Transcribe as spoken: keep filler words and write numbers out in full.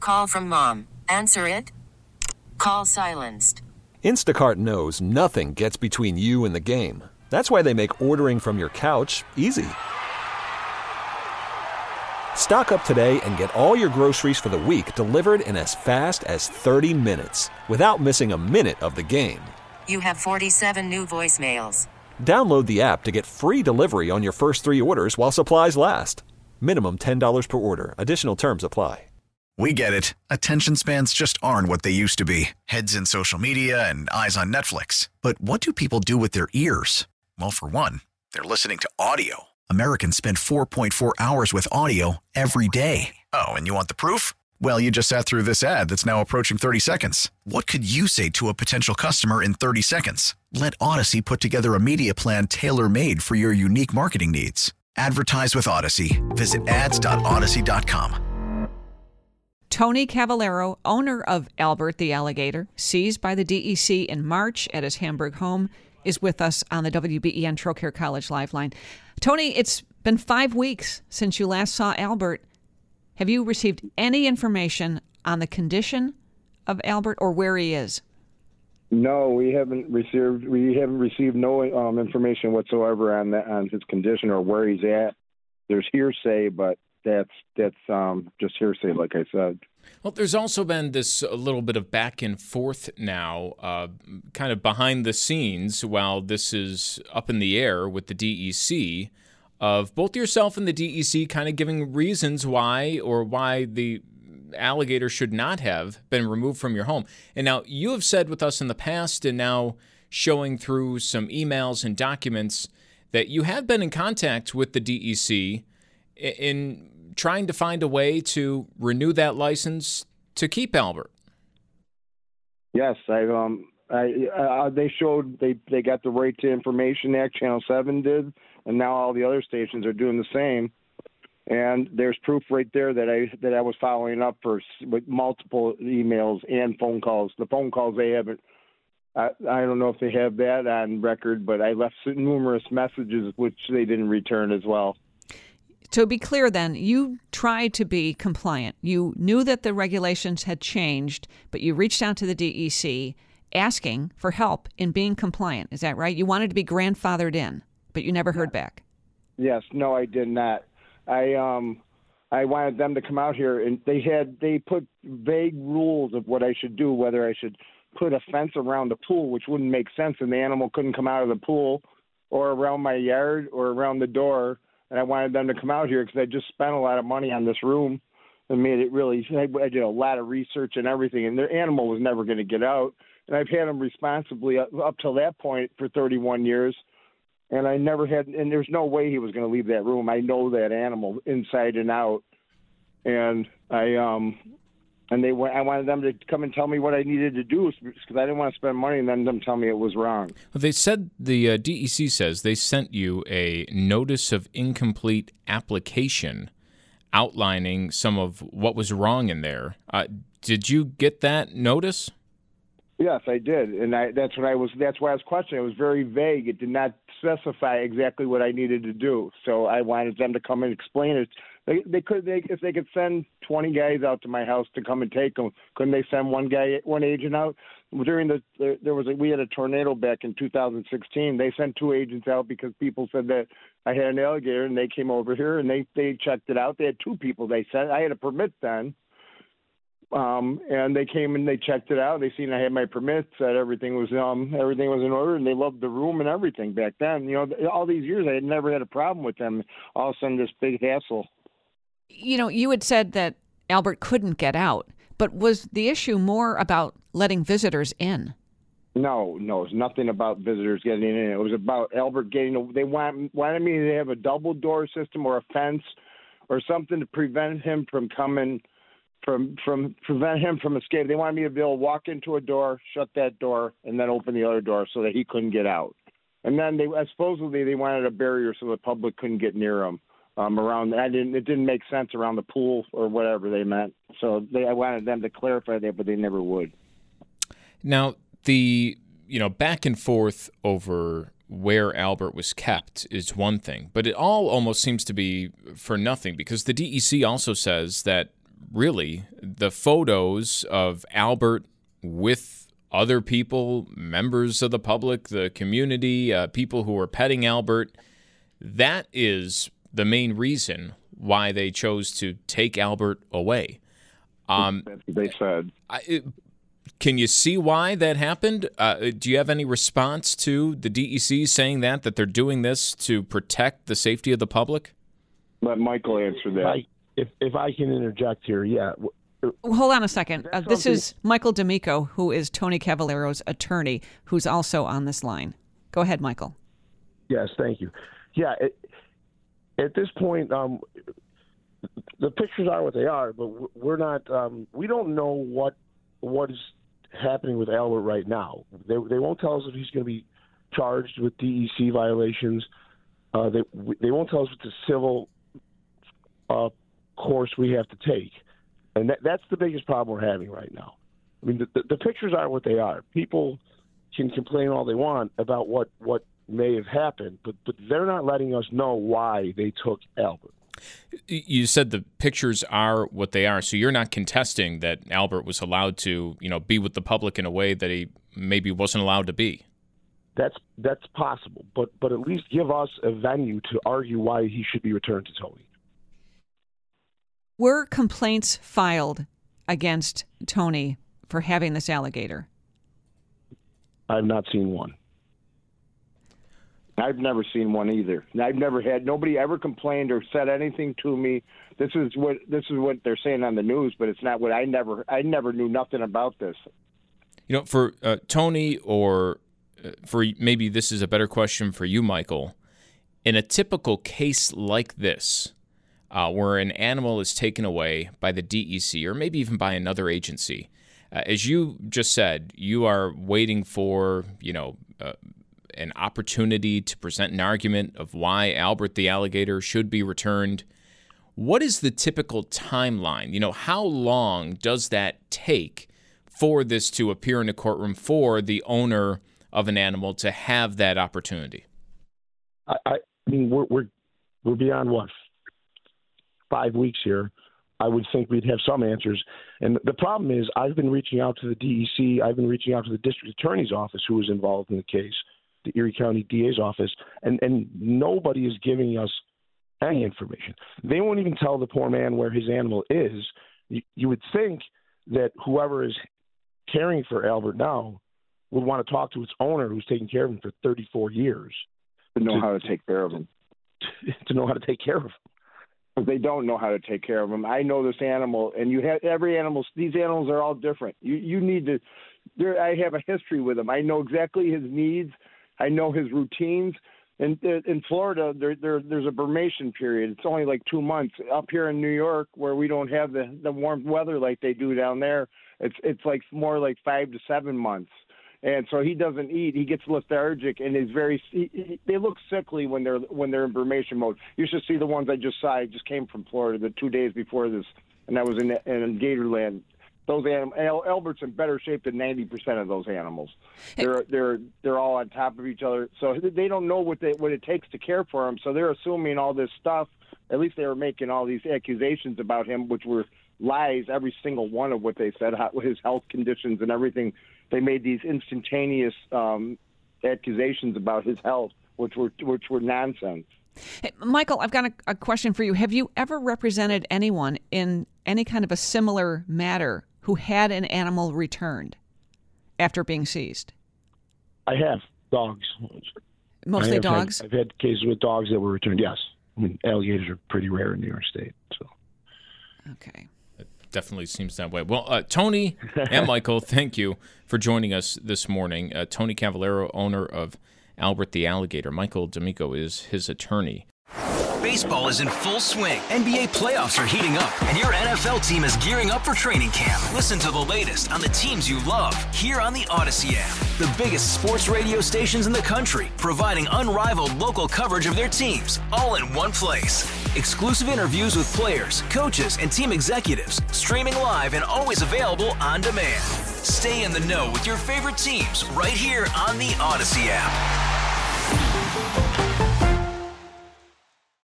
Call from mom. Answer it. Call silenced. Instacart knows nothing gets between you and the game. That's why they make ordering from your couch easy. Stock up today and get all your groceries for the week delivered in as fast as thirty minutes without missing a minute of the game. You have forty-seven new voicemails. Download the app to get free delivery on your first three orders while supplies last. Minimum ten dollars per order. Additional terms apply. We get it. Attention spans just aren't what they used to be. Heads in social media and eyes on Netflix. But what do people do with their ears? Well, for one, they're listening to audio. Americans spend four point four hours with audio every day. Oh, and you want the proof? Well, you just sat through this ad that's now approaching thirty seconds. What could you say to a potential customer in thirty seconds? Let Odyssey put together a media plan tailor-made for your unique marketing needs. Advertise with Odyssey. Visit ads dot odyssey dot com. Tony Cavallero, owner of Albert the Alligator, seized by the D E C in March at his Hamburg home, is with us on the W B E N Trocaire College Lifeline. Tony, it's been five weeks since you last saw Albert. Have you received any information on the condition of Albert or where he is? No, we haven't received we haven't received no um, information whatsoever on that, on his condition or where he's at. There's hearsay, but that's that's um, just hearsay, like I said. Well, there's also been this a little bit of back and forth now, uh, kind of behind the scenes while this is up in the air with the D E C, of both yourself and the D E C kind of giving reasons why or why the alligator should not have been removed from your home. And now you have said with us in the past and now showing through some emails and documents that you have been in contact with the D E C in trying to find a way to renew that license to keep Albert. Yes, I um I uh, they showed they they got the Right to Information Act, Channel seven did, and now all the other stations are doing the same. And there's proof right there that I that I was following up for with multiple emails and phone calls. The phone calls they haven't. I, I don't know if they have that on record, but I left numerous messages which they didn't return as well. To be clear then, you tried to be compliant. You knew that the regulations had changed, but you reached out to the D E C asking for help in being compliant. Is that right? You wanted to be grandfathered in, but you never heard back. Yes, no, I did not. I um I wanted them to come out here, and they had they put vague rules of what I should do, whether I should put a fence around the pool, which wouldn't make sense, and the animal couldn't come out of the pool, or around my yard, or around the door. And I wanted them to come out here because I just spent a lot of money on this room and made it really, I did a lot of research and everything, and their animal was never going to get out. And I've had him responsibly up, up till that point for thirty-one years. And I never had, and there's no way he was going to leave that room. I know that animal inside and out. And I, um, and they went, I wanted them to come and tell me what I needed to do because I didn't want to spend money and then them tell me it was wrong. Well, they said, the uh, D E C says they sent you a notice of incomplete application outlining some of what was wrong in there. Uh, did you get that notice? Yes, I did, and I, that's what I was. That's why I was questioning. It was very vague. It did not specify exactly what I needed to do. So I wanted them to come and explain it. They, they could, they, if they could send twenty guys out to my house to come and take them, couldn't they send one guy, one agent out? During the, there, there was a, we had a tornado back in two thousand sixteen. They sent two agents out because people said that I had an alligator, and they came over here and they, they checked it out. They had two people. They said I had a permit then. Um, and they came and they checked it out. They seen I had my permit, said everything was um everything was in order, and they loved the room and everything back then. You know, all these years I had never had a problem with them. All of a sudden, this big hassle. You know, you had said that Albert couldn't get out, but was the issue more about letting visitors in? No, no, it's nothing about visitors getting in. It was about Albert getting. They want, wanted me to have a double door system or a fence or something to prevent him from coming. From from prevent him from escape. They wanted me to be able to walk into a door, shut that door, and then open the other door so that he couldn't get out. And then they supposedly they wanted a barrier so the public couldn't get near him um, around. I didn't. It didn't make sense around the pool or whatever they meant. So they, I wanted them to clarify that, but they never would. Now the you know back and forth over where Albert was kept is one thing, but it all almost seems to be for nothing because the D E C also says that really, the photos of Albert with other people, members of the public, the community, uh, people who were petting Albert, that is the main reason why they chose to take Albert away. Um, That's what they said. I, it, can you see why that happened? Uh, do you have any response to the D E C saying that, that they're doing this to protect the safety of the public? Let Michael answer that. I, if if I can interject here, yeah. Hold on a second. Uh, this is Michael D'Amico, who is Tony Cavallero's attorney, who's also on this line. Go ahead, Michael. Yes, thank you. Yeah, it, at this point, um, the pictures are what they are, but we're not. Um, we don't know what what is happening with Albert right now. They they won't tell us if he's going to be charged with D E C violations. Uh, they they won't tell us what the civil uh, course we have to take, and that, that's the biggest problem we're having right now. I mean, the, the, the pictures are what they are. People can complain all they want about what, what may have happened, but but they're not letting us know why they took Albert. You said the pictures are what they are, so you're not contesting that Albert was allowed to, you know, be with the public in a way that he maybe wasn't allowed to be. That's that's possible, but but at least give us a venue to argue why he should be returned to Tony. Were complaints filed against Tony for having this alligator? I've not seen one. I've never seen one either. I've never had nobody ever complained or said anything to me. This is what this is what they're saying on the news, but it's not what I never. I never knew nothing about this. You know, for uh, Tony, or uh, for maybe this is a better question for you, Michael. In a typical case like this, uh, where an animal is taken away by the D E C or maybe even by another agency, uh, as you just said, you are waiting for, you know, uh, an opportunity to present an argument of why Albert the alligator should be returned. What is the typical timeline? You know, how long does that take for this to appear in a courtroom for the owner of an animal to have that opportunity? I, I mean, we're we're we're beyond what, five weeks here. I would think we'd have some answers. And the problem is, I've been reaching out to the D E C. I've been reaching out to the district attorney's office, who was involved in the case, the Erie County D A's office, and, and nobody is giving us any information. They won't even tell the poor man where his animal is. You, you would think that whoever is caring for Albert now would want to talk to its owner, who's taken care of him for thirty-four years. To know to, how to take care of him. To know how to take care of him. But they don't know how to take care of him. I know this animal, and you have every animal. These animals are all different. You you need to. There, I have a history with him. I know exactly his needs. I know his routines. And in Florida, there, there there's a brumation period. It's only like two months. Up here in New York, where we don't have the, the warm weather like they do down there, it's it's like more like five to seven months. And so he doesn't eat. He gets lethargic and is very. He, he, they look sickly when they're when they're in brumation mode. You should see the ones I just saw. I just came from Florida the two days before this, and I was in in Gatorland. Those animals, Albert's in better shape than ninety percent of those animals. They're they're they're all on top of each other, so they don't know what they what it takes to care for him. So they're assuming all this stuff. At least they were making all these accusations about him, which were lies. Every single one of what they said, how, his health conditions and everything. They made these instantaneous um, accusations about his health, which were which were nonsense. Hey, Michael, I've got a, a question for you. Have you ever represented anyone in any kind of a similar matter who had an animal returned after being seized? I have dogs. Mostly have dogs? Had, I've had cases with dogs that were returned, yes. I mean, alligators are pretty rare in New York State. So, okay. It definitely seems that way. Well, uh, Tony and Michael, thank you for joining us this morning. Uh, Tony Cavallero, owner of Albert the Alligator. Michael D'Amico is his attorney. Baseball is in full swing. N B A playoffs are heating up, and your N F L team is gearing up for training camp. Listen to the latest on the teams you love here on the Odyssey app. The biggest sports radio stations in the country, providing unrivaled local coverage of their teams, all in one place. Exclusive interviews with players, coaches, and team executives, streaming live and always available on demand. Stay in the know with your favorite teams right here on the Odyssey app.